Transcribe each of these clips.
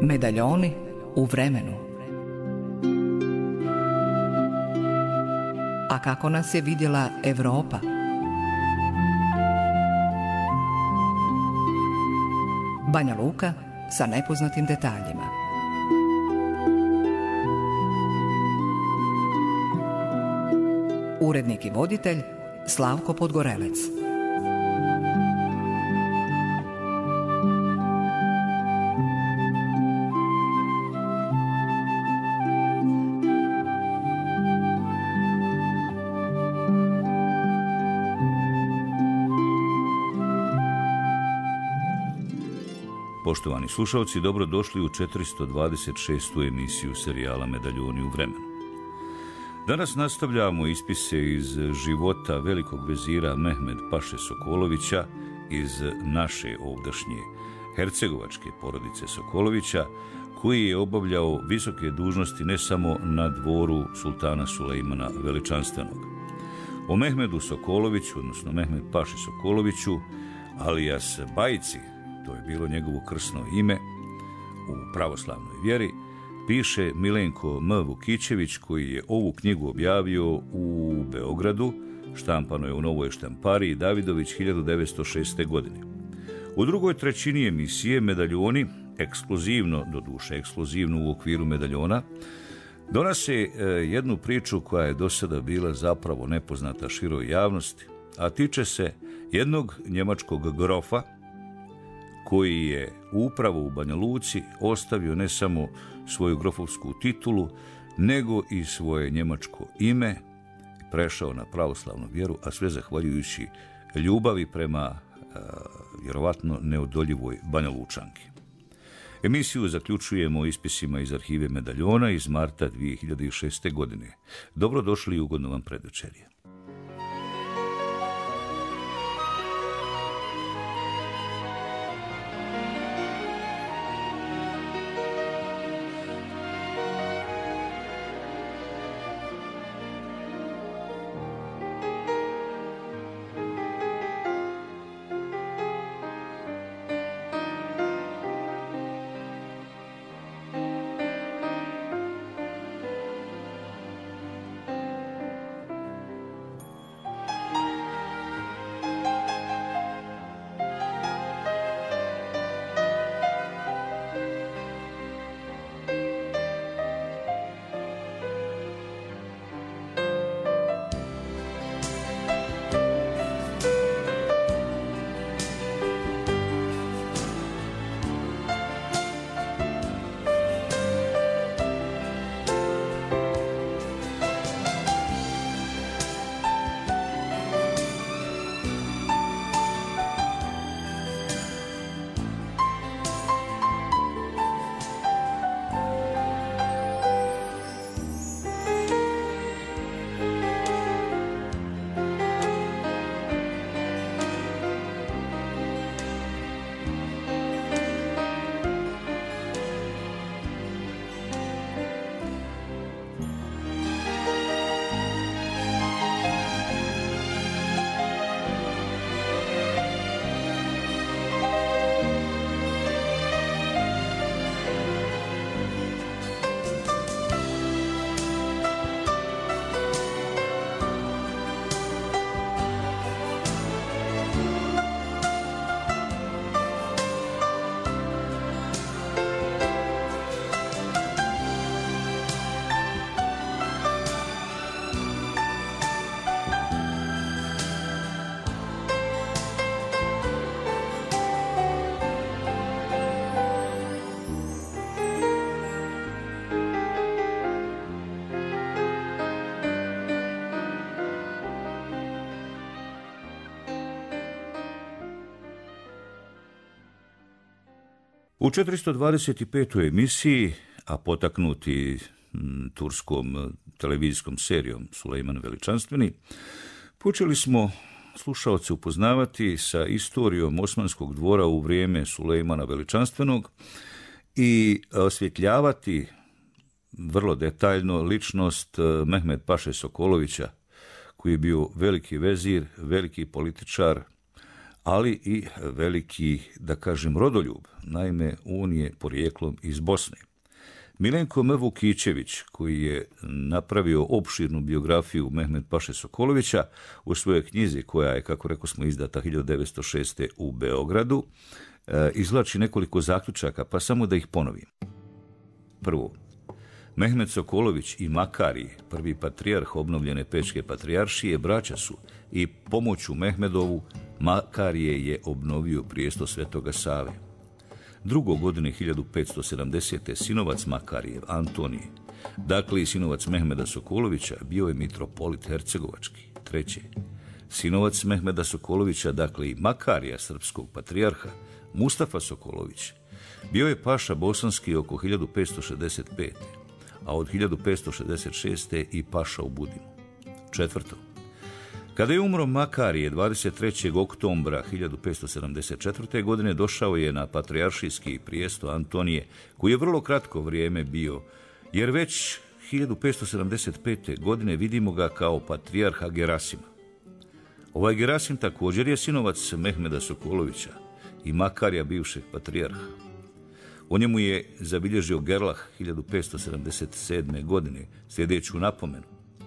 Medaljoni u vremenu. A kako nas je vidjela Europa? Banja Luka sa nepoznatim detaljima. Urednik i voditelj Slavko Podgorelec. Poštovani slušalci, dobrodošli u 426. emisiju serijala Medaljoni u vremenu. Danas nastavljamo ispise iz života velikog vezira Mehmed Paše Sokolovića iz naše ovdašnje hercegovačke porodice Sokolovića, koji je obavljao visoke dužnosti ne samo na dvoru sultana Sulejmana Veličanstvenog. O Mehmedu Sokoloviću, odnosno Mehmed Paši Sokoloviću, alias Bajci, to je bilo njegovo krsno ime u pravoslavnoj vjeri, piše Milenko M. Vukićević, koji je ovu knjigu objavio u Beogradu, štampano je u Novoj štampariji Davidović 1906. godine. U drugoj trećini emisije Medaljoni, ekskluzivno, doduše ekskluzivno u okviru Medaljona, donose jednu priču koja je do sada bila zapravo nepoznata široj javnosti, a tiče se jednog njemačkog grofa koji je upravo u Banja Luci ostavio ne samo svoju grofovsku titulu, nego i svoje njemačko ime, prešao na pravoslavnu vjeru, a sve zahvaljujući ljubavi prema vjerovatno neodoljivoj Banja Lučanki. Emisiju zaključujemo ispisima iz arhive Medaljona iz marta 2006. godine. Dobrodošli i ugodno vam predvečerje. U 425. emisiji, a potaknuti turskom televizijskom serijom Sulejman Veličanstveni, počeli smo slušaoce upoznavati sa istorijom Osmanskog dvora u vrijeme Sulejmana Veličanstvenog i osvjetljavati vrlo detaljno ličnost Mehmed Paše Sokolovića, koji je bio veliki vezir, veliki političar, ali i veliki, da kažem, rodoljub. Naime, on je porijeklom iz Bosne. Milenko M. Vukićević, koji je napravio opširnu biografiju Mehmed Paše Sokolovića u svojoj knjizi, koja je, kako rekao smo, izdata 1906. u Beogradu, izvlači nekoliko zaključaka, pa samo da ih ponovim. Prvo, Mehmed Sokolović i Makarije, prvi patrijarh obnovljene Pečke patrijaršije, braća su i pomoću Mehmedovu Makarije je obnovio prijesto Svetoga Save. Drugo, godine 1570. sinovac Makarijev, Antonije, dakle i sinovac Mehmeda Sokolovića, bio je mitropolit hercegovački. Treće, sinovac Mehmeda Sokolovića, dakle i Makarija srpskog patrijarha, Mustafa Sokolović, bio je paša bosanski oko 1565. a od 1566. i paša u Budimu. Četvrto, kada je umro Makarije 23. oktobra 1574. godine, došao je na patrijaršijski prijesto Antonije, koji je vrlo kratko vrijeme bio, jer već 1575. godine vidimo ga kao patrijarha Gerasima. Ovaj Gerasim također je sinovac Mehmeda Sokolovića i Makarija bivšeg patrijarha. O njemu je zabilježio Gerlah 1577. godine sljedeću napomenu.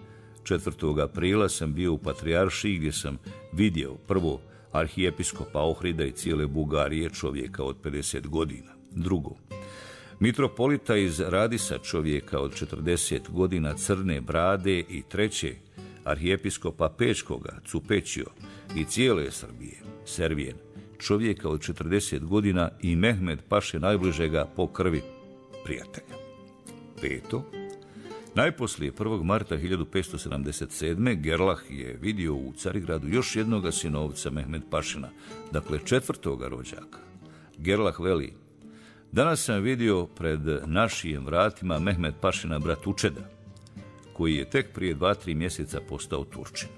4. aprila sam bio u patrijaršiji gdje sam vidio prvo arhijepiskopa Ohrida i cijele Bugarije, čovjeka od 50 godina. Drugo, mitropolita iz Radisa, čovjeka od 40 godina crne brade. I treće, arhijepiskopa Pečkoga, Cupećio i cijele Srbije, Servijen, čovjeka od 40 godina i Mehmed Paše najbližega po krvi prijatelja. Peto, najposlije 1. marta 1577. Gerlah je vidio u Carigradu još jednoga sinovca Mehmed Pašina, dakle 4. rođaka. Gerlah veli: danas sam vidio pred našijim vratima Mehmed Pašina bratučeda, koji je tek prije 2-3 mjeseca postao Turčin.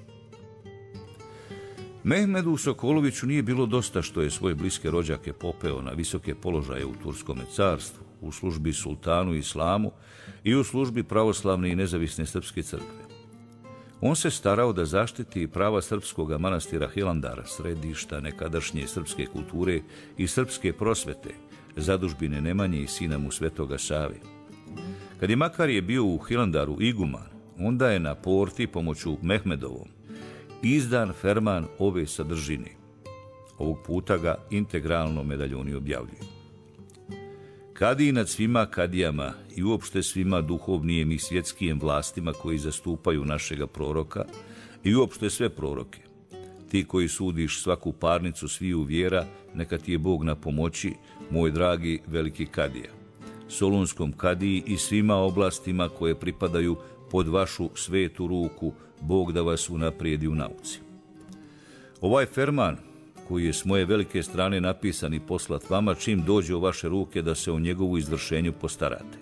Mehmedu Sokoloviću nije bilo dosta što je svoje bliske rođake popeo na visoke položaje u Turskome carstvu, u službi sultanu islamu i u službi pravoslavne i nezavisne srpske crkve. On se starao da zaštiti prava srpskog manastira Hilandara, središta nekadašnje srpske kulture i srpske prosvete, zadužbine Nemanje i sina mu Svetoga Save. Kad je Makarije bio u Hilandaru iguman, onda je na porti pomoću Mehmedovom izdan ferman ove sadržine. Ovog puta ga integralno medaljoni objavljuju. Kadiji nad svima kadijama i uopšte svima duhovnijem i svjetskim vlastima koji zastupaju našega proroka i uopšte sve proroke. Ti koji sudiš svaku parnicu sviju vjera, neka ti je Bog na pomoći, moj dragi veliki kadija. Solunskom kadiji i svima oblastima koje pripadaju pod vašu svetu ruku, Bog da vas unaprijedi u nauci. Ovaj ferman, koji je s moje velike strane napisan i poslat vama, čim dođe u vaše ruke da se o njegovu izvršenju postarate.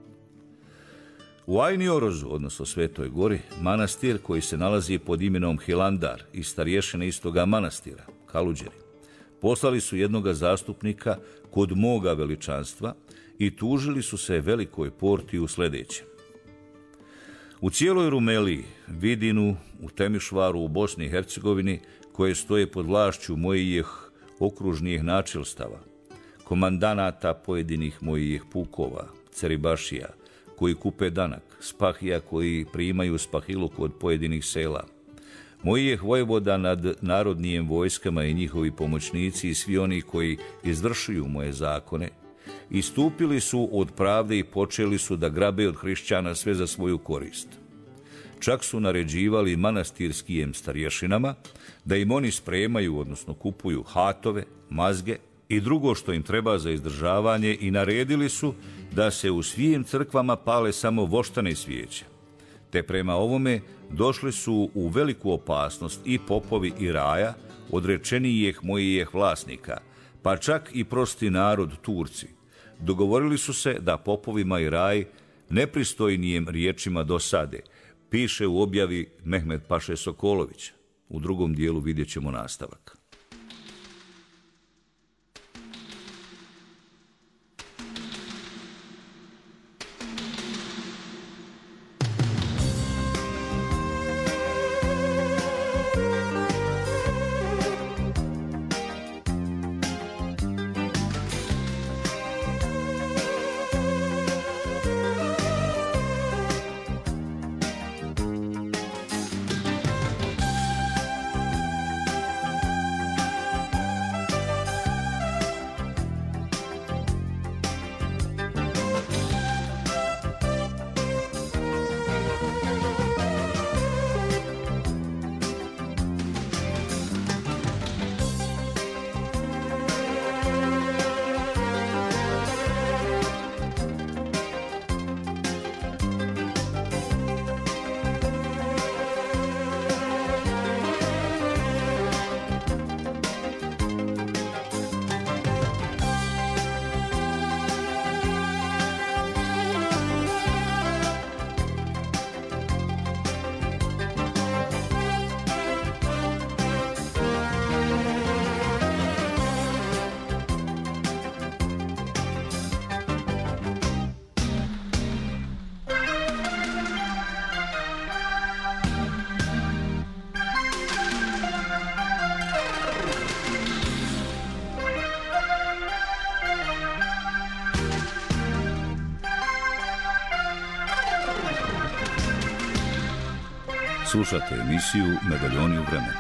U Ajni Orozu, odnosno Svetoj Gori, manastir koji se nalazi pod imenom Hilandar i starješine istoga manastira, Kaluđeri, poslali su jednoga zastupnika kod moga veličanstva i tužili su se velikoj porti u sljedećem. U cijeloj Rumeliji, Vidinu, u Temišvaru, u Bosni i Hercegovini, koje stoje pod vlašću mojih okružnijih načelstava, komandanata pojedinih mojih pukova, ceribašija, koji kupe danak, spahija koji primaju spahilu kod pojedinih sela, mojih vojvoda nad narodnijim vojskama i njihovi pomoćnici i svi oni koji izvršuju moje zakone, istupili su od pravde i počeli su da grabe od hrišćana sve za svoju korist. Čak su naređivali manastirskim starješinama da im oni spremaju, odnosno kupuju hatove, mazge i drugo što im treba za izdržavanje i naredili su da se u svim crkvama pale samo voštane svijeće. Te prema ovome došli su u veliku opasnost i popovi i raja, odrečenijih mojih vlasnika, pa čak i prosti narod Turci. Dogovorili su se da popovima i raj nepristojnijim riječima dosade, piše u objavi Mehmed Paše Sokolovića. U drugom dijelu vidjet ćemo nastavak. Slušate emisiju Medaljoni u vremenu.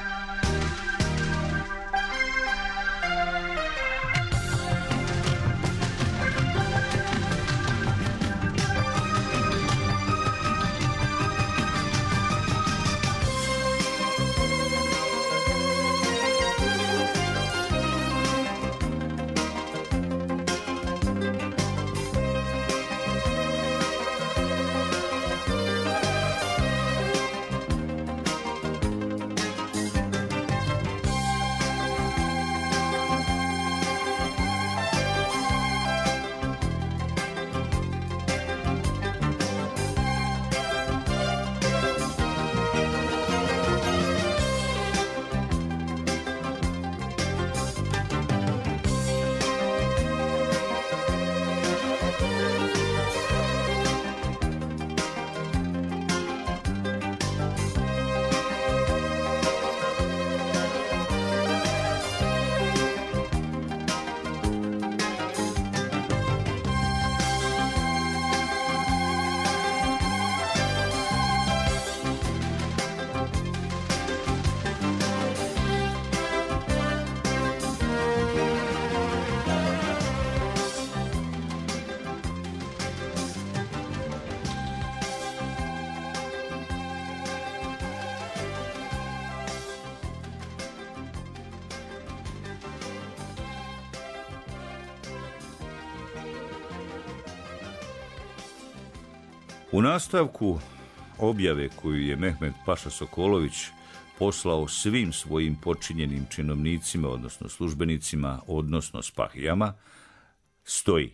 U nastavku objave koju je Mehmed Paša Sokolović poslao svim svojim počinjenim činovnicima, odnosno službenicima, odnosno spahijama, stoji: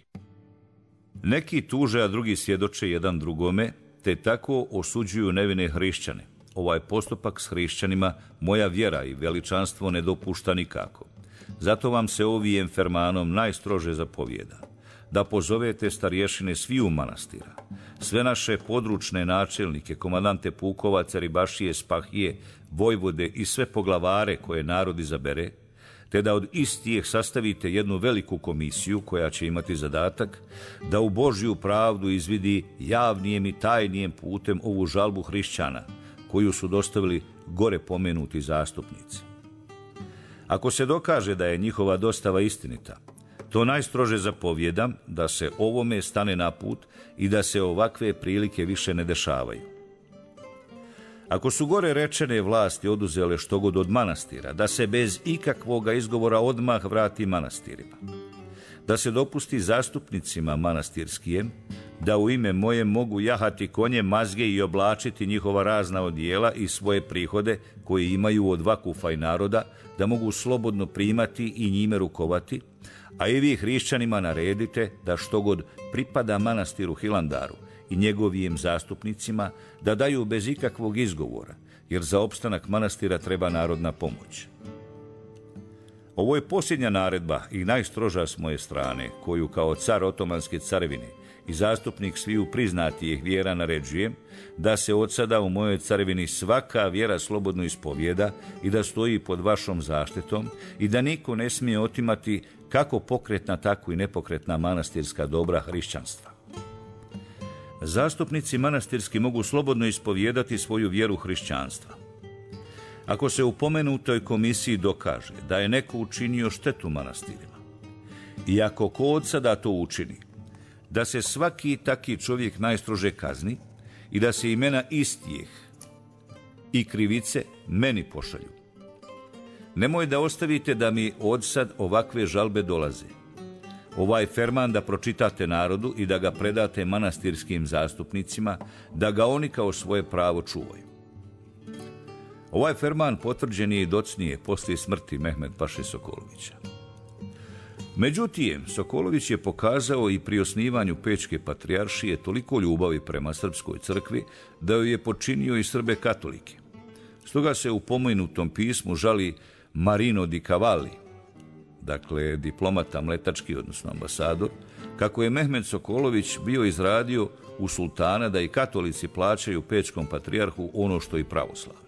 neki tuže, a drugi svjedoče jedan drugome, te tako osuđuju nevine hrišćane. Ovaj postupak s hrišćanima moja vjera i veličanstvo ne dopušta nikako. Zato vam se ovijem fermanom najstrože zapovijeda da pozovete starješine sviju manastira, sve naše područne načelnike, komandante pukovaca, ribašije, spahije, vojvode i sve poglavare koje narod izabere, te da od istih sastavite jednu veliku komisiju koja će imati zadatak da u Božju pravdu izvidi javnijem i tajnijem putem ovu žalbu hrišćana koju su dostavili gore pomenuti zastupnici. Ako se dokaže da je njihova dostava istinita, to najstrože zapovjedam da se ovome stane na put i da se ovakve prilike više ne dešavaju. Ako su gore rečene vlasti oduzele štogod od manastira, da se bez ikakvoga izgovora odmah vrati manastirima. Da se dopusti zastupnicima manastirskijem da u ime moje mogu jahati konje, mazge i oblačiti njihova razna odijela i svoje prihode koje imaju od vakufa i naroda, da mogu slobodno primati i njime rukovati, a i vi hrišćanima naredite da štogod pripada manastiru Hilandaru i njegovijim zastupnicima da daju bez ikakvog izgovora, jer za opstanak manastira treba narodna pomoć. Ovo je posljednja naredba i najstroža s moje strane, koju kao car Otomanske carevine i zastupnik sviju priznatijih vjera naređujem, da se od sada u mojoj carevini svaka vjera slobodno ispovijeda i da stoji pod vašom zaštitom i da niko ne smije otimati kako pokretna, tako i nepokretna manastirska dobra hrišćanstva. Zastupnici manastirski mogu slobodno ispovijedati svoju vjeru hrišćanstva. Ako se u pomenutoj komisiji dokaže da je neko učinio štetu manastirima i ako ko od sada to učini, da se svaki taki čovjek najstrože kazni i da se imena istih i krivice meni pošalju. Nemoj da ostavite da mi odsad ovakve žalbe dolaze. Ovaj ferman da pročitate narodu i da ga predate manastirskim zastupnicima, da ga oni kao svoje pravo čuvaju. Ovaj ferman potvrđen je i docnije poslije smrti Mehmed Paše Sokolovića. Međutim, Sokolović je pokazao i pri osnivanju Pečke patrijaršije toliko ljubavi prema srpskoj crkvi da joj je počinio i Srbe katolike. Stoga se u pomenutom pismu žali Marino di Cavalli, dakle diplomata mletački, odnosno ambasador, kako je Mehmed Sokolović bio izradio u sultana da i katolici plaćaju Pečkom patrijarhu ono što i pravoslavni.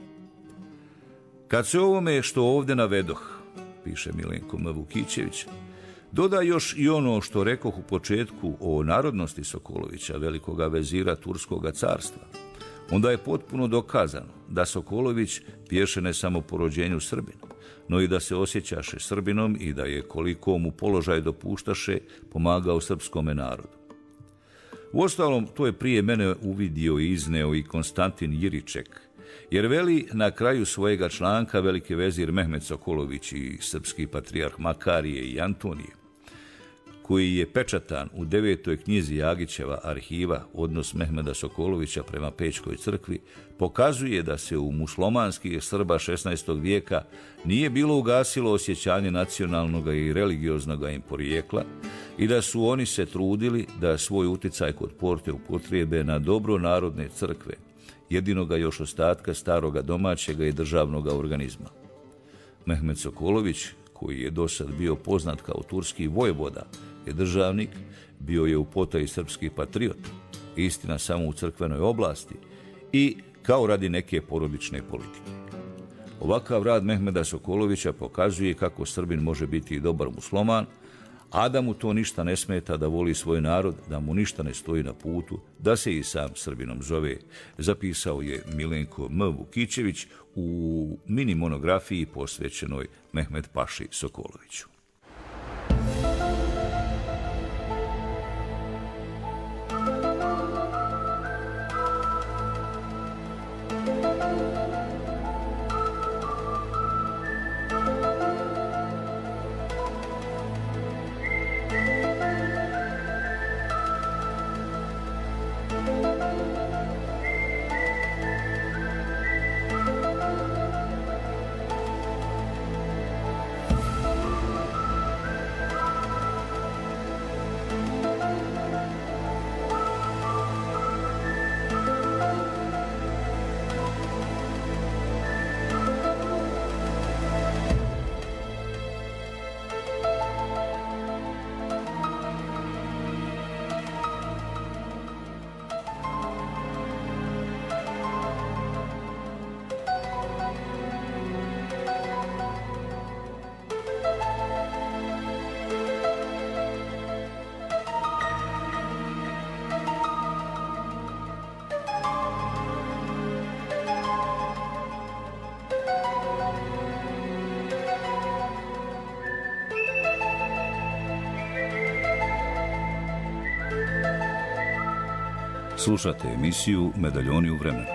Kad se ovome što ovdje navedoh, piše Milenko M. Vukićević, doda još i ono što rekoh u početku o narodnosti Sokolovića, velikoga vezira Turskoga carstva, onda je potpuno dokazano da Sokolović pješe ne samo po rođenju Srbin, no i da se osjećaše Srbinom i da je, koliko mu položaj dopuštaše, pomagao srpskome narodu. Uostalom, to je prije mene uvidio i izneo i Konstantin Jiriček, jer veli na kraju svojega članka veliki vezir Mehmed Sokolović i srpski patrijarh Makarije i Antonije, koji je pečatan u 9. knjizi Jagićeva arhiva Odnos Mehmeda Sokolovića prema Pećkoj crkvi, pokazuje da se u muslimanskih Srba 16. vijeka nije bilo ugasilo osjećanje nacionalnog i religioznog im porijekla i da su oni se trudili da svoj uticaj kod porte upotrijebe na dobro narodne crkve, jedinoga još ostatka staroga domaćega i državnoga organizma. Mehmed Sokolović, koji je dosad bio poznat kao turski vojvoda i državnik, bio je u potaji srpski patriot, istina samo u crkvenoj oblasti i kao radi neke porodične politike. Ovakav rad Mehmeda Sokolovića pokazuje kako Srbin može biti i dobar musliman, a da mu to ništa ne smeta da voli svoj narod, da mu ništa ne stoji na putu, da se i sam Srbinom zove, zapisao je Milenko M. Vukićević u mini monografiji posvećenoj Mehmed Paši Sokoloviću. Slušate emisiju Medaljoni u vremenu.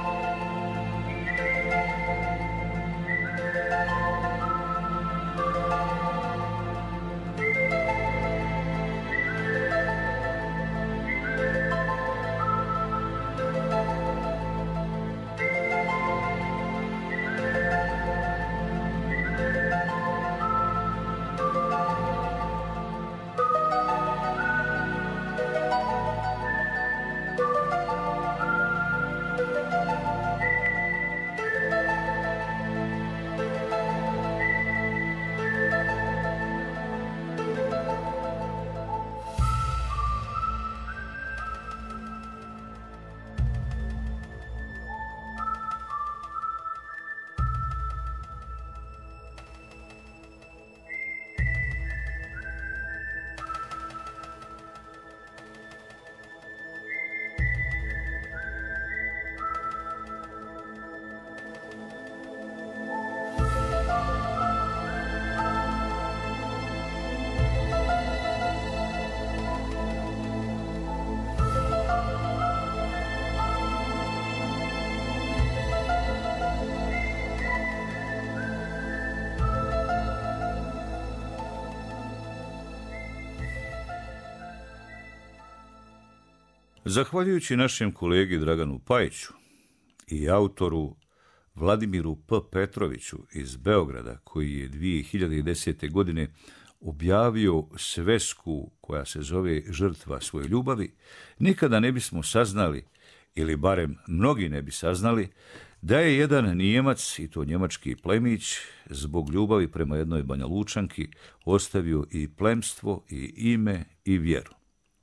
Zahvaljujući našem kolegi Draganu Pajiću i autoru Vladimiru P. Petroviću iz Beograda, koji je 2010. godine objavio svesku koja se zove Žrtva svoje ljubavi, nikada ne bismo saznali, ili barem mnogi ne bi saznali, da je jedan Nijemac, i to njemački plemić, zbog ljubavi prema jednoj Banjalučanki ostavio i plemstvo, i ime, i vjeru.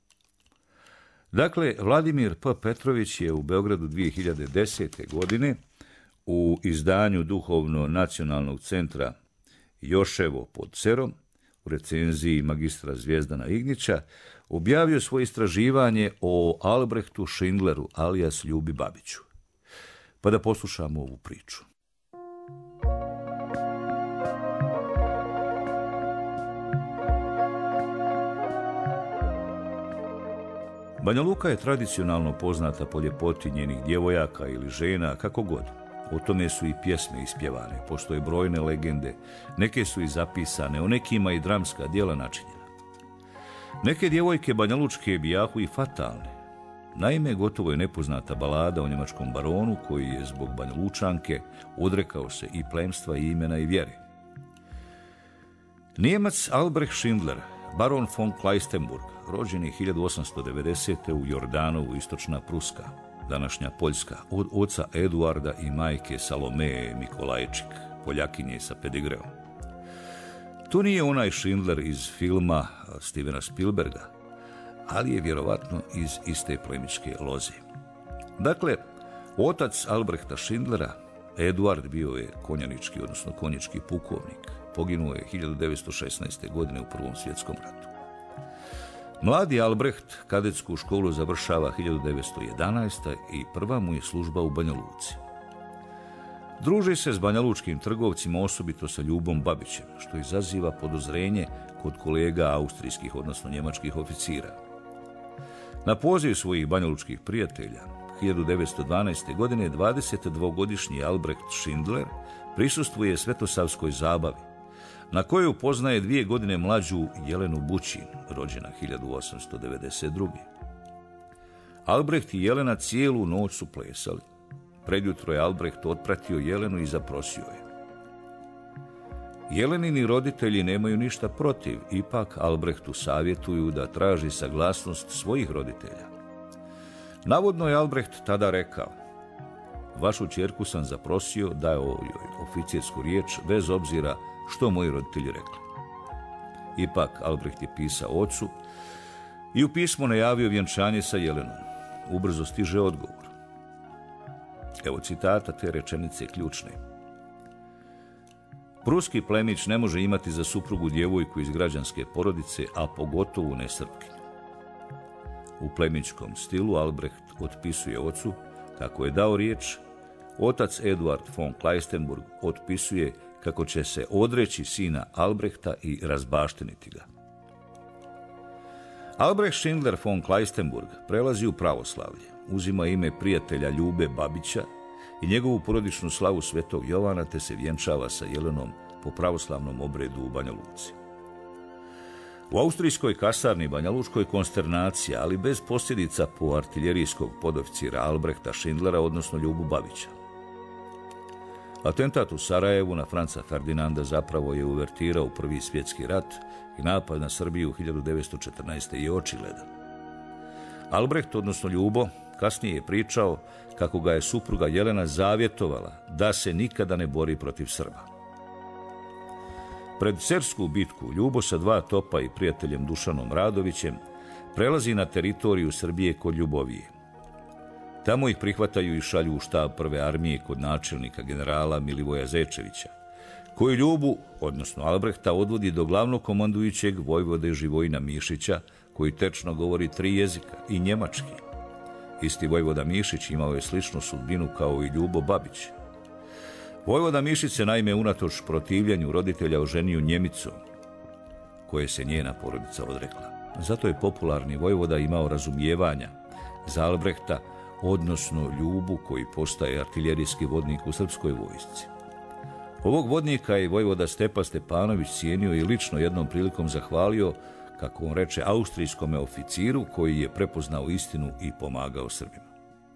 Dakle, Vladimir P. Petrović je u Beogradu 2010. godine u izdanju Duhovno-nacionalnog centra Joševo pod Cerom, u recenziji magistra Zvijezdana Ignića, objavio svoje istraživanje o Albrehtu Schindleru, alias Ljubi Babiću. pa da poslušamo ovu priču. Banja Luka je tradicionalno poznata po ljepoti njenih djevojaka ili žena, kako god. O tome su i pjesme ispjevane, postoje brojne legende, neke su i zapisane, o nekima i dramska djela načinjena. Neke djevojke banjalučke bijahu i fatalne. Naime, gotovo je nepoznata balada o njemačkom baronu koji je zbog Banjalučanke odrekao se i plemstva i imena i vjere. Nijemac Albrecht Schindler, baron von Kleistenburg, rođen je 1890. u Jordanovu, istočna Pruska, današnja Poljska, od oca Eduarda i majke Salomeje Mikolajčik, Poljakinje sa pedigreom. To nije onaj Schindler iz filma Stevena Spielberga, ali je vjerovatno iz iste plemičke loze. Dakle, otac Albrehta Schindlera, Eduard, bio je konjanički, odnosno konjički pukovnik. Poginuo je 1916. godine u Prvom svjetskom ratu. Mladi Albrecht kadetsku školu završava 1911. i prva mu je služba u Banja Luci. Druži se s banjalučkim trgovcima, osobito sa Ljubom Babićem, što izaziva podozrenje kod kolega austrijskih, odnosno njemačkih oficira. Na poziv svojih banjalučkih prijatelja, 1912. godine 22-godišnji Albrecht Schindler prisustvuje svetosavskoj zabavi, na kojoj upoznaje 2 godine mlađu Jelenu Bućin, rođena 1892. Albrecht i Jelena cijelu noć su plesali. Predjutro je Albrecht otpratio Jelenu i zaprosio je. Jelenini roditelji nemaju ništa protiv, ipak Albrehtu savjetuju da traži saglasnost svojih roditelja. Navodno je Albrecht tada rekao: vašu ćerku sam zaprosio da je o joj oficirsku riječ bez obzira što moji roditelji rekli. Ipak Albrecht je pisao ocu i u pismu najavio vjenčanje sa Jelenom. Ubrzo stiže odgovor. Evo citata te rečenice ključne. Pruski plemić ne može imati za suprugu djevojku iz građanske porodice, a pogotovo ne Srpkinju. U plemičkom stilu Albrecht otpisuje ocu kako je dao riječ, otac Eduard von Kleistenburg otpisuje kako će se odreći sina Albrehta i razbašteniti ga. Albrecht Schindler von Kleistenburg prelazi u pravoslavlje, uzima ime prijatelja Ljube Babića i njegovu porodičnu slavu Svetog Jovana, te se vjenčava sa Jelenom po pravoslavnom obredu u Banja Luci. U austrijskoj kasarni banjalučkoj konsternacija, ali bez posljedica po artiljerijskog podoficira Albrehta Schindlera, odnosno Ljubu Babića. Atentat u Sarajevu na Franca Ferdinanda zapravo je uvertirao Prvi svjetski rat i napad na Srbiju 1914. je očigledan. Albrecht, odnosno Ljubo, kasnije je pričao kako ga je supruga Jelena zavjetovala da se nikada ne bori protiv Srba. Pred Cersku bitku Ljubo sa 2 topa i prijateljem Dušanom Radovićem prelazi na teritoriju Srbije kod Ljubovije. Tamo ih prihvataju i šalju u štab prve armije kod načelnika generala Milivoja Zečevića, koji Ljubu, odnosno Albrehta, odvodi do glavnog komandujućeg vojvode Živojina Mišića, koji tečno govori 3 jezika i njemački. Isti vojvoda Mišić imao je sličnu sudbinu kao i Ljubo Babić. Vojvoda Mišić se naime unatoč protivljenju roditelja oženio Njemicom, koje se njena porodica odrekla. Zato je popularni vojvoda imao razumijevanja za Albrehta, odnosno Ljubu, koji postaje artiljerijski vodnik u srpskoj vojsci. Ovog vodnika je vojvoda Stepa Stepanović cijenio i lično jednom prilikom zahvalio, kako on reče, austrijskome oficiru koji je prepoznao istinu i pomagao Srbima.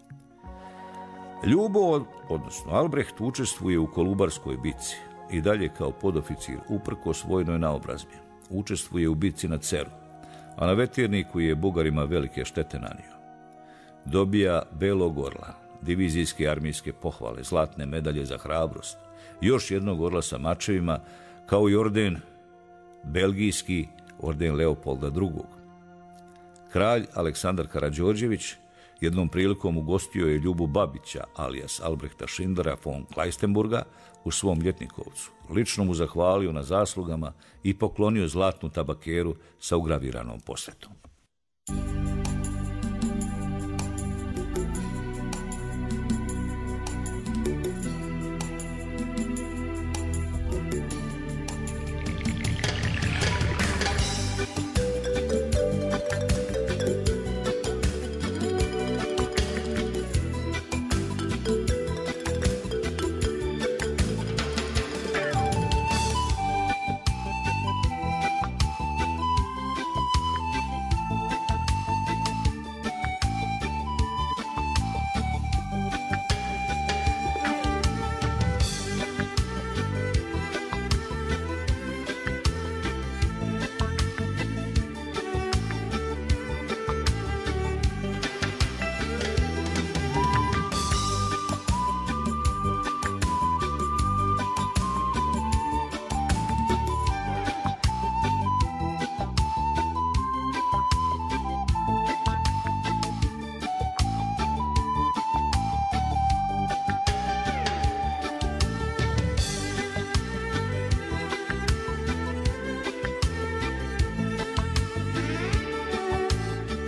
Ljubo, odnosno Albrecht, učestvuje u Kolubarskoj bitci i dalje kao podoficir uprkos vojnoj naobrazbi. Učestvuje u bitci na Ceru, a na Vetirniku je Bugarima velike štete nanio. Dobija Belog orla, divizijske armijske pohvale, zlatne medalje za hrabrost, još jednog orla sa mačevima, kao i orden belgijski, orden Leopolda II. Kralj Aleksandar Karađorđević jednom prilikom ugostio je Ljubu Babića, alias Albrehta Schindlera von Kleistenburga, u svom ljetnikovcu. Lično mu zahvalio na zaslugama i poklonio zlatnu tabakeru sa ugraviranom posvetom.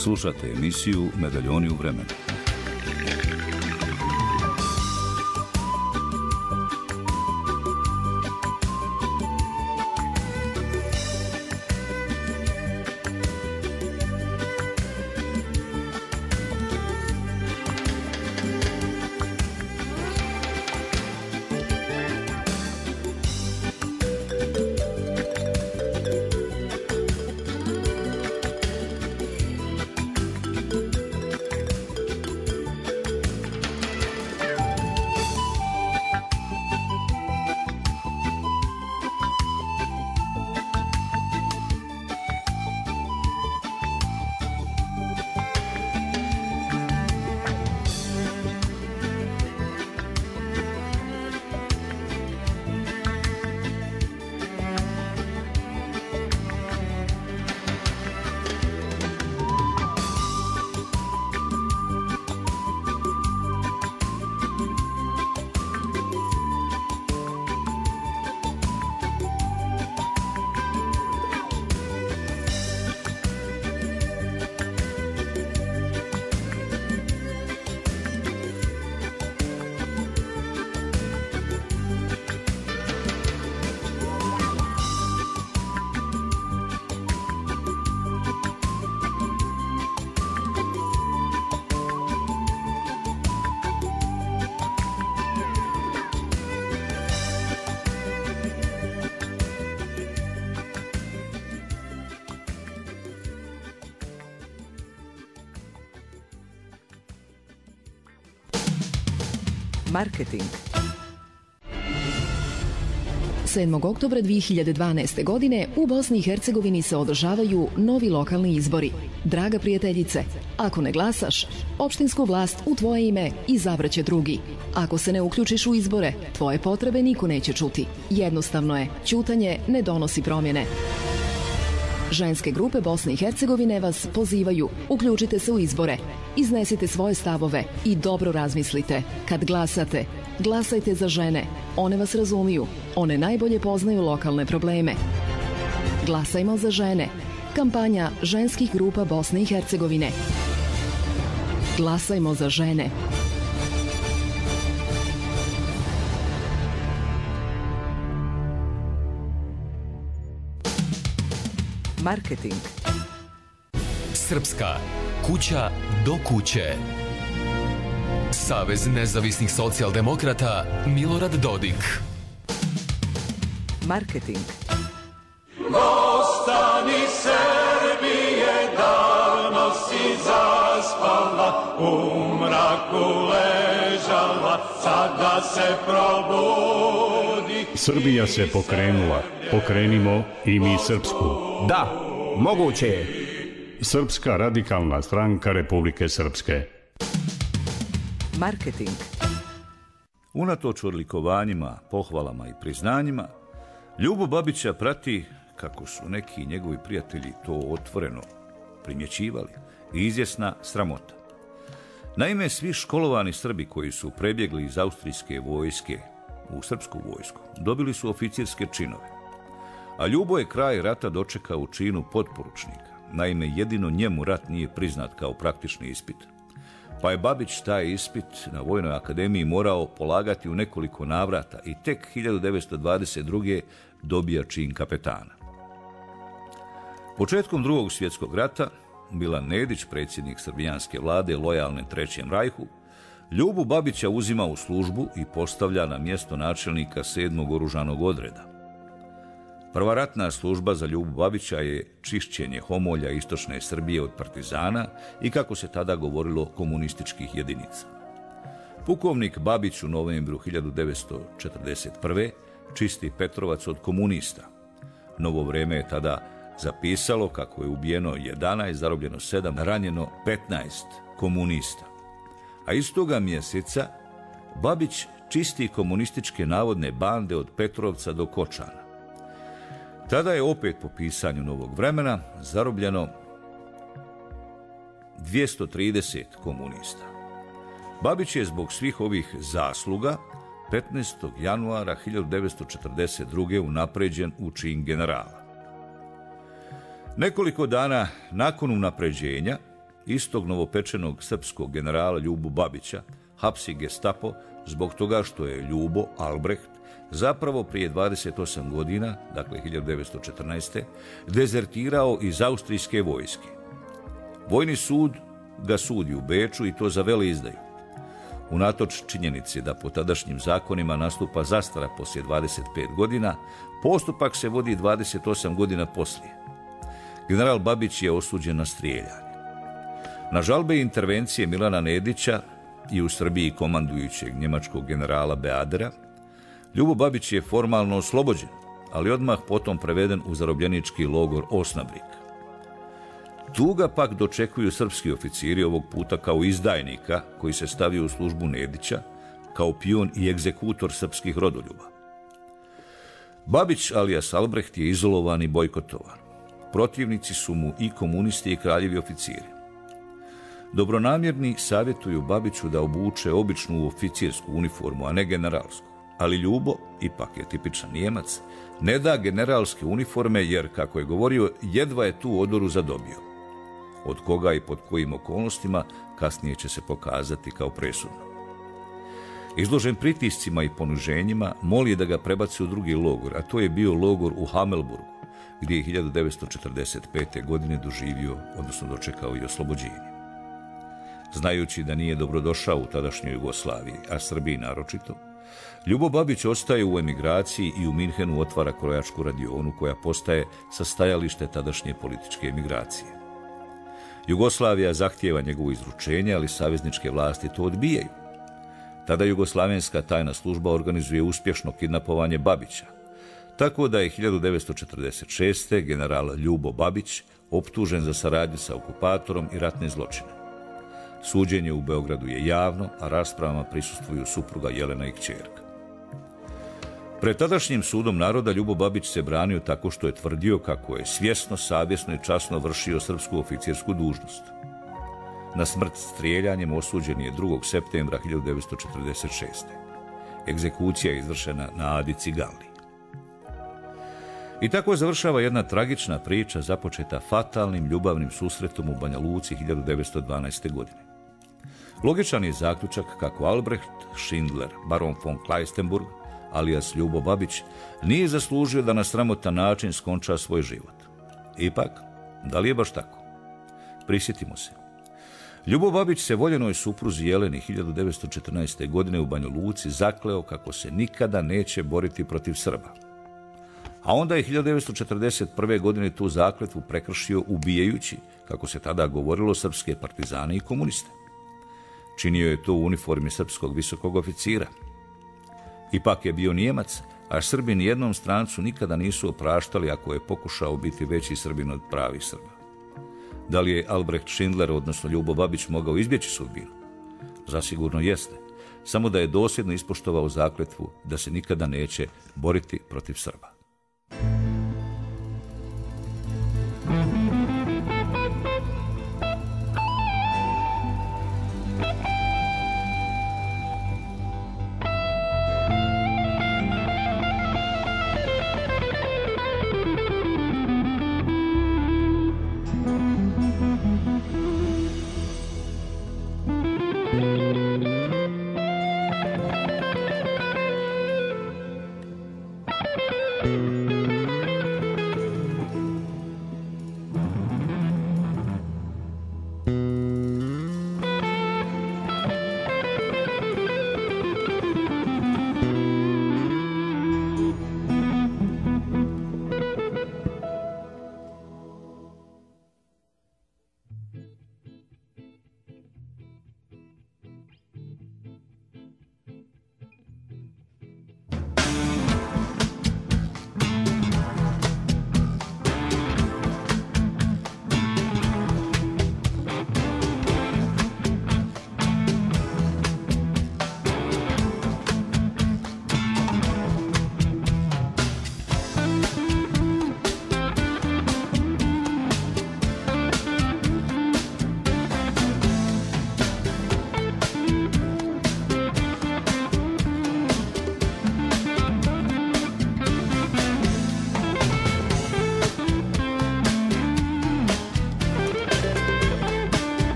Slušate emisiju Medaljoni u vremenu. Marketing. 7. oktobra 2012. godine u Bosni i Hercegovini se održavaju novi lokalni izbori. Draga prijateljice, ako ne glasaš, opštinsku vlast u tvoje ime izabraće drugi. Ako se ne uključiš u izbore, tvoje potrebe niko neće čuti. Jednostavno je, ćutanje ne donosi promjene. Ženske grupe Bosne i Hercegovine vas pozivaju, uključite se u izbore, iznesite svoje stavove i dobro razmislite. Kad glasate, glasajte za žene. One vas razumiju, one najbolje poznaju lokalne probleme. Glasajmo za žene. Kampanja ženskih grupa Bosne i Hercegovine. Glasajmo za žene. Marketing. Srpska, kuća do kuće. Savez nezavisnih socijaldemokrata Milorad Dodik. Marketing. Ostani Srbije, davno si zaspala, u mraku ležala, sada se probudi. Srbija se pokrenula, pokrenimo i mi srpsku. Da, moguće je. Srpska radikalna stranka Republike Srpske. Marketing. Unatoč odlikovanjima, pohvalama i priznanjima, Ljubo Babića prati, kako su neki njegovi prijatelji to otvoreno primjećivali, izvjesna sramota. Naime, svi školovani Srbi koji su prebjegli iz austrijske vojske u srpsku vojsku dobili su oficirske činove. A Ljubo je kraj rata dočekao u činu potporučnika. Naime, jedino njemu rat nije priznat kao praktični ispit. Pa je Babić taj ispit na Vojnoj akademiji morao polagati u nekoliko navrata i tek 1922. dobija čin kapetana. Početkom Drugog svjetskog rata Milan Nedić, predsjednik srbijanske vlade lojalne Trećem rajhu, Ljubu Babića uzima u službu i postavlja na mjesto načelnika 7. oružanog odreda. Prva ratna služba za Ljubu Babića je čišćenje Homolja istočne Srbije od partizana i, kako se tada govorilo, komunističkih jedinica. Pukovnik Babić u novembru 1941. čisti Petrovac od komunista. Novo Vreme je tada zapisalo kako je ubijeno 11, zarobljeno 7, ranjeno 15 komunista. A istoga mjeseca Babić čisti komunističke navodne bande od Petrovca do Kočana. Tada je opet po pisanju Novog Vremena zarobljeno 230 komunista. Babić je zbog svih ovih zasluga 15. januara 1942. unapređen u čin generala. Nekoliko dana nakon unapređenja istog novopečenog srpskog generala Ljubu Babića hapsi Gestapo zbog toga što je Ljubo Albrecht zapravo prije 28 godina, dakle 1914. dezertirao iz austrijske vojske. Vojni sud ga sudi u Beču i to za veleizdaju. Unatoč činjenici da po tadašnjim zakonima nastupa zastara poslije 25 godina, postupak se vodi 28 godina poslije. General Babić je osuđen na strijeljanje. Na žalbe i intervencije Milana Nedića i u Srbiji komandujućeg njemačkog generala Beadera, Ljubo Babić je formalno oslobođen, ali odmah potom preveden u zarobljenički logor Osnabrück. Tu ga pak dočekuju srpski oficiri, ovog puta kao izdajnika koji se stavio u službu Nedića, kao pion i egzekutor srpskih rodoljuba. Babić alias Albrecht je izolovan i bojkotovan. Protivnici su mu i komunisti i kraljevi oficiri. Dobronamjerni savjetuju Babiću da obuče običnu oficirsku uniformu, a ne generalsku. Ali Ljubo, ipak je tipičan Nijemac, ne da generalske uniforme jer, kako je govorio, jedva je tu odoru zadobio. Od koga i pod kojim okolnostima kasnije će se pokazati kao presudno. Izložen pritiscima i poniženjima, moli da ga prebaci u drugi logor, a to je bio logor u Hamelburgu, gdje je 1945. godine doživio, odnosno dočekao i oslobođenje. Znajući da nije dobrodošao u tadašnjoj Jugoslaviji, a Srbiji naročito, Ljubo Babić ostaje u emigraciji i u Minhenu otvara krojačku radionu koja postaje sa stajalište tadašnje političke emigracije. Jugoslavija zahtijeva njegovo izručenje, ali savezničke vlasti to odbijaju. Tada jugoslavenska tajna služba organizuje uspješno kidnapovanje Babića, tako da je 1946. general Ljubo Babić optužen za saradnju sa okupatorom i ratne zločine. Suđenje u Beogradu je javno, a raspravama prisustvuju supruga Jelena i kćerka. Pred tadašnjim sudom naroda Ljubo Babić se branio tako što je tvrdio kako je svjesno, savjesno i časno vršio srpsku oficirsku dužnost. Na smrt strijeljanjem osuđen je 2. septembra 1946. Egzekucija je izvršena na Adi Ciganli. I tako završava jedna tragična priča započeta fatalnim ljubavnim susretom u Banja Luci 1912. godine. Logičan je zaključak kako Albrecht Schindler, baron von Kleistenburg, alias Ljubo Babić, nije zaslužio da na sramotan način skonča svoj život. Ipak, da li je baš tako? Prisjetimo se. Ljubo Babić se voljenoj supruzi Jeleni 1914. godine u Banja Luci zakleo kako se nikada neće boriti protiv Srba. A onda je 1941. godine tu zakletvu prekršio ubijajući, kako se tada govorilo, srpske partizane i komuniste. Činio je to u uniformi srpskog visokog oficira. Ipak je bio Nijemac, a Srbi nijednom strancu nikada nisu opraštali ako je pokušao biti veći Srbin od pravih Srba. Da li je Albrecht Schindler, odnosno Ljubo Babić, mogao izbjeći sudbinu? Zasigurno jeste, samo da je dosljedno ispoštovao zakletvu da se nikada neće boriti protiv Srba.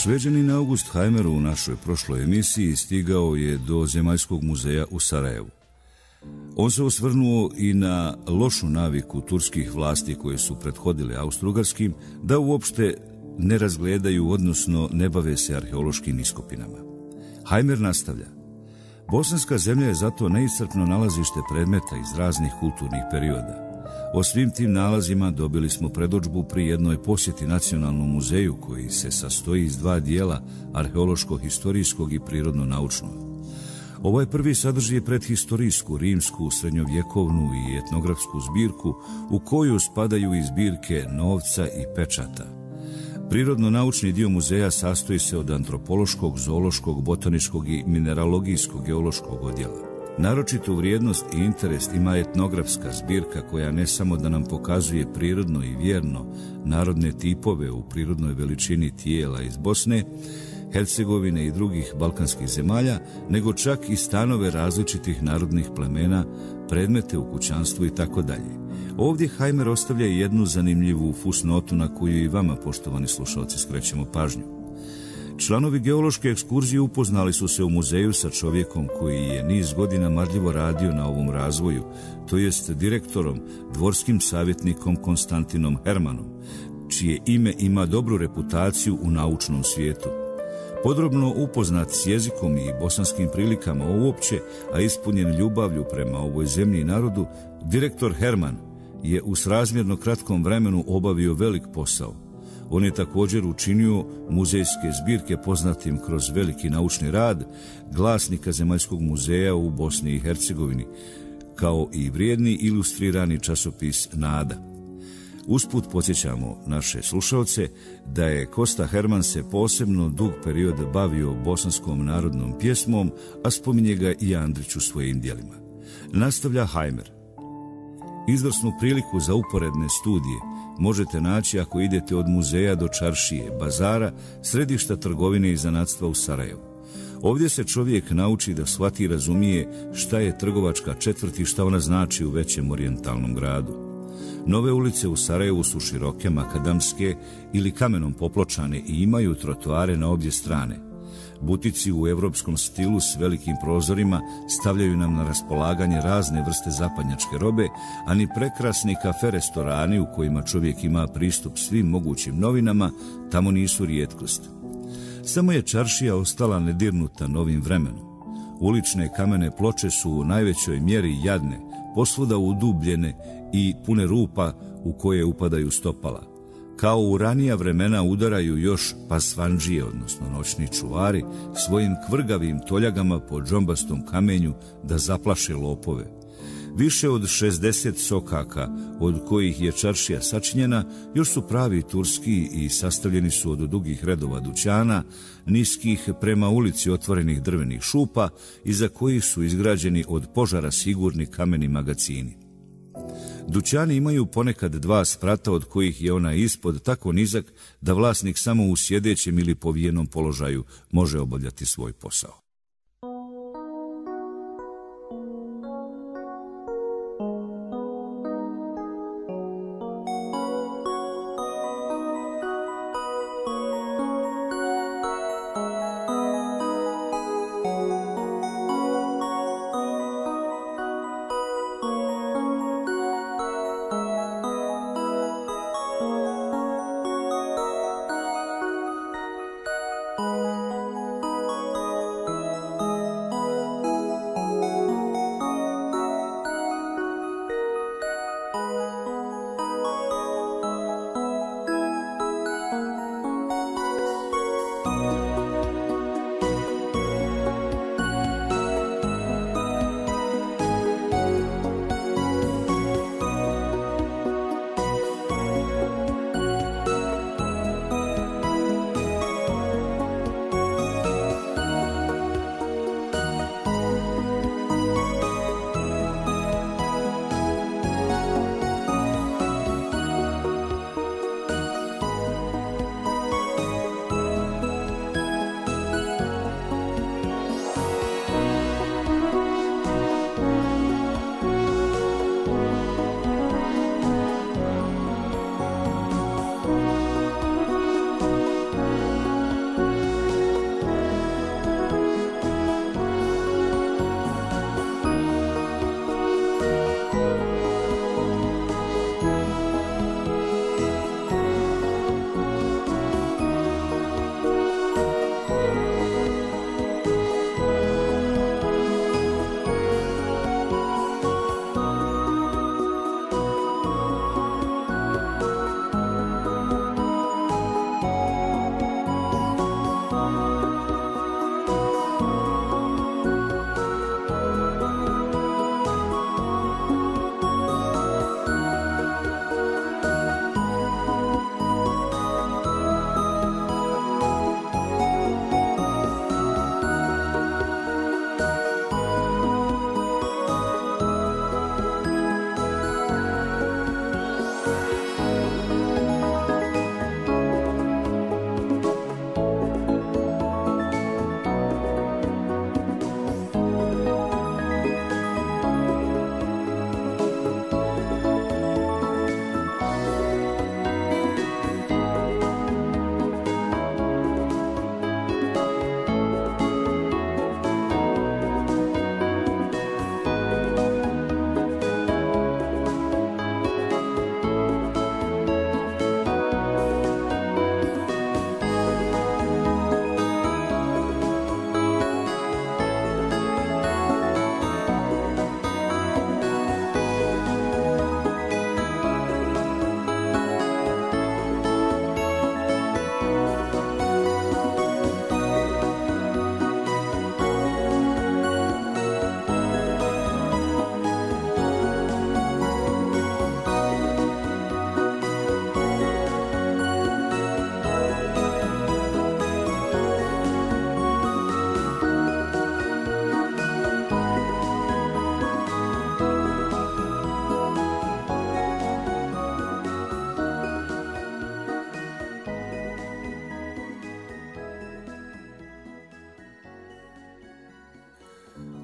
Šveđanin August Heimer u našoj prošloj emisiji stigao je do Zemaljskog muzeja u Sarajevu. On se osvrnuo i na lošu naviku turskih vlasti koje su prethodile Austro-Ugarskim da uopšte ne razgledaju, odnosno ne bave se arheološkim iskopinama. Heimer nastavlja: bosanska zemlja je zato neiscrpno nalazište predmeta iz raznih kulturnih perioda. O svim tim nalazima dobili smo predodžbu pri jednoj posjeti Nacionalnom muzeju koji se sastoji iz dva dijela, arheološko-historijskog i prirodno-naučnog. Ovaj prvi sadrži predhistorijsku, rimsku, srednjovjekovnu i etnografsku zbirku u koju spadaju i zbirke novca i pečata. Prirodno-naučni dio muzeja sastoji se od antropološkog, zoološkog, botaničkog i mineralogijskog geološkog odjela. Naročitu vrijednost i interes ima etnografska zbirka koja ne samo da nam pokazuje prirodno i vjerno narodne tipove u prirodnoj veličini tijela iz Bosne, Hercegovine i drugih balkanskih zemalja, nego čak i stanove različitih narodnih plemena, predmete u kućanstvu i tako dalje. Ovdje Heimer ostavlja jednu zanimljivu fusnotu na koju i vama, poštovani slušalci, skrećemo pažnju. Članovi geološke ekskurzije upoznali su se u muzeju sa čovjekom koji je niz godina marljivo radio na ovom razvoju, to jest direktorom, dvorskim savjetnikom Konstantinom Hermanom, čije ime ima dobru reputaciju u naučnom svijetu. Podrobno upoznat s jezikom i bosanskim prilikama uopće, a ispunjen ljubavlju prema ovoj zemlji i narodu, direktor Herman je u srazmjerno kratkom vremenu obavio velik posao. On je također učinio muzejske zbirke poznatim kroz veliki naučni rad glasnika Zemaljskog muzeja u Bosni i Hercegovini, kao i vrijedni ilustrirani časopis Nada. Usput podsjećamo naše slušalce da je Kosta Herman se posebno dug period bavio bosanskom narodnom pjesmom, a spominje ga i Andrić u svojim djelima. Nastavlja Heimer: izvrsnu priliku za uporedne studije možete naći ako idete od muzeja do čaršije, bazara, središta trgovine i zanatstva u Sarajevu. Ovdje se čovjek nauči da shvati i razumije šta je trgovačka četvrt i šta ona znači u većem orijentalnom gradu. Nove ulice u Sarajevu su široke, makadamske ili kamenom popločane i imaju trotoare na obje strane. Butici u evropskom stilu s velikim prozorima stavljaju nam na raspolaganje razne vrste zapadnjačke robe, a ni prekrasni kafe-restorani u kojima čovjek ima pristup svim mogućim novinama tamo nisu rijetkost. Samo je čaršija ostala nedirnuta novim vremenom. Ulične kamene ploče su u najvećoj mjeri jadne, posvuda udubljene i pune rupa u koje upadaju stopala. Kao u ranija vremena udaraju još pasvandžije, odnosno noćni čuvari, svojim kvrgavim toljagama po džombastom kamenju da zaplaše lopove. Više od 60 sokaka, od kojih je čaršija sačinjena, još su pravi turski i sastavljeni su od dugih redova dućana, niskih prema ulici otvorenih drvenih šupa, iza kojih su izgrađeni od požara sigurni kameni magacini. Dućani imaju ponekad dva sprata od kojih je onaj ispod tako nizak da vlasnik samo u sjedećem ili povijenom položaju može obavljati svoj posao.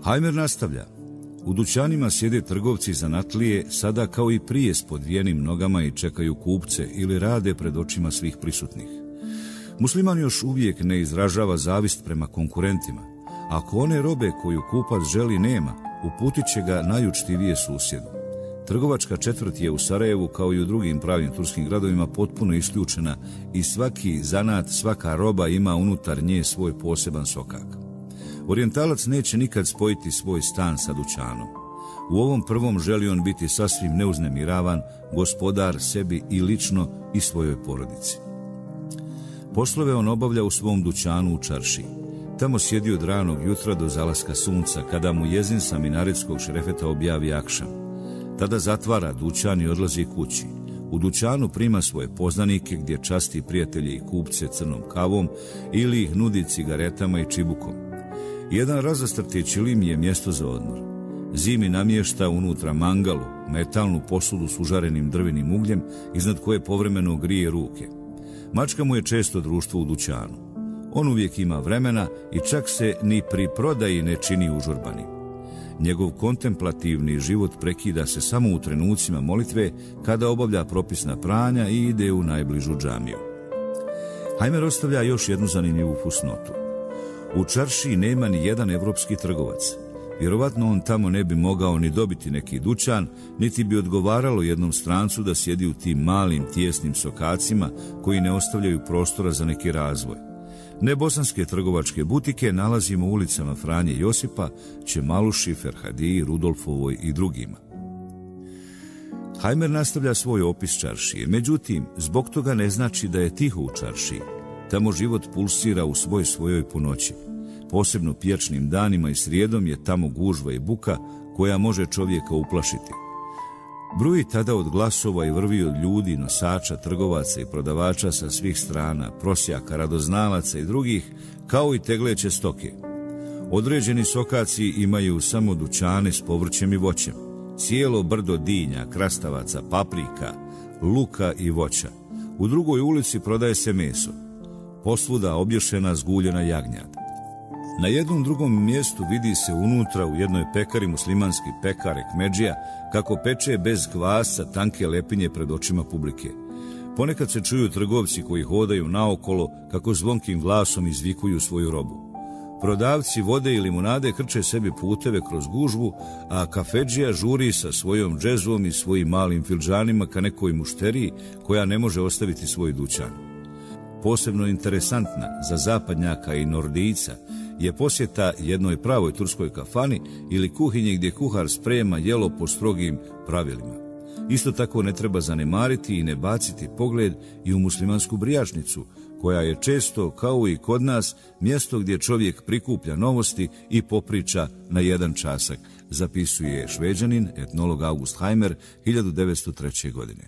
Hajmer nastavlja. U dućanima sjede trgovci zanatlije, sada kao i prije s podvijenim nogama i čekaju kupce ili rade pred očima svih prisutnih. Musliman još uvijek ne izražava zavist prema konkurentima. Ako one robe koju kupac želi nema, uputit će ga najučtivije susjedu. Trgovačka četvrt je u Sarajevu, kao i u drugim pravim turskim gradovima, potpuno isključena i svaki zanat, svaka roba ima unutar nje svoj poseban sokak. Orijentalac neće nikad spojiti svoj stan sa dućanom. U ovom prvom želi on biti sasvim neuznemiravan, gospodar sebi i lično i svojoj porodici. Poslove on obavlja u svom dućanu u čaršiji. Tamo sjedi od ranog jutra do zalaska sunca, kada mu jezin sa minaretskog šerefeta objavi akšam. Tada zatvara dućan i odlazi kući. U dućanu prima svoje poznanike, gdje časti prijatelje i kupce crnom kavom ili ih nudi cigaretama i čibukom. Jedan razastrti čilim je mjesto za odmor. Zimi namješta unutra mangalu, metalnu posudu s užarenim drvenim ugljem, iznad koje povremeno grije ruke. Mačka mu je često društvo u dućanu. On uvijek ima vremena i čak se ni pri prodaji ne čini užurbanim. Njegov kontemplativni život prekida se samo u trenucima molitve, kada obavlja propisna pranja i ide u najbližu džamiju. Hajmer ostavlja još jednu zanimljivu fusnotu. U čaršiji nema ni jedan evropski trgovac. Vjerovatno on tamo ne bi mogao ni dobiti neki dućan, niti bi odgovaralo jednom strancu da sjedi u tim malim tijesnim sokacima koji ne ostavljaju prostora za neki razvoj. Nebosanske trgovačke butike nalazimo u ulicama Franje Josipa, Čemaluši, Ferhadiji, Rudolfovoj i drugima. Hajmer nastavlja svoj opis čaršije, međutim, zbog toga ne znači da je tiho u čaršiji. Tamo život pulsira u svojoj punoći. Posebno pijačnim danima i srijedom je tamo gužva i buka koja može čovjeka uplašiti. Bruji tada od glasova i vrvi od ljudi, nosača, trgovaca i prodavača sa svih strana, prosjaka, radoznalaca i drugih, kao i tegleće stoke. Određeni sokaci imaju samo dućane s povrćem i voćem, cijelo brdo dinja, krastavaca, paprika, luka i voća. U drugoj ulici prodaje se meso, posvuda obješena zguljena jagnjad. Na jednom drugom mjestu vidi se unutra u jednoj pekari muslimanski pekar Ekmedžija kako peče bez kvasca tanke lepinje pred očima publike. Ponekad se čuju trgovci koji hodaju naokolo kako zvonkim glasom izvikuju svoju robu. Prodavci vode i limunade krče sebi puteve kroz gužvu, a kafedžija žuri sa svojom džezvom i svojim malim filđanima ka nekoj mušteriji koja ne može ostaviti svoj dućan. Posebno interesantna za zapadnjaka i nordijca je posjeta jednoj pravoj turskoj kafani ili kuhinji gdje kuhar sprema jelo po strogim pravilima. Isto tako ne treba zanemariti i ne baciti pogled i u muslimansku brijačnicu, koja je često, kao i kod nas, mjesto gdje čovjek prikuplja novosti i popriča na jedan časak, zapisuje Šveđanin, etnolog August Hajmer, 1903. godine.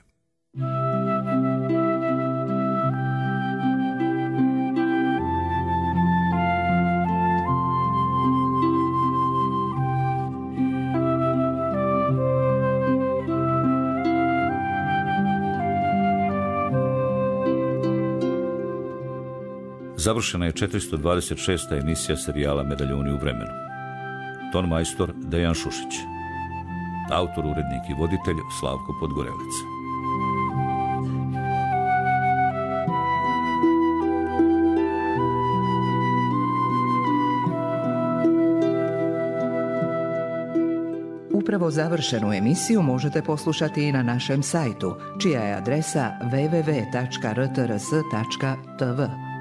Završena je 426. emisija serijala Medaljoni u vremenu. Ton majstor Dejan Šušić. Autor, urednik i voditelj Slavko Podgorelec. Upravo završenu emisiju možete poslušati i na našem sajtu, čija je adresa www.rtrs.tv.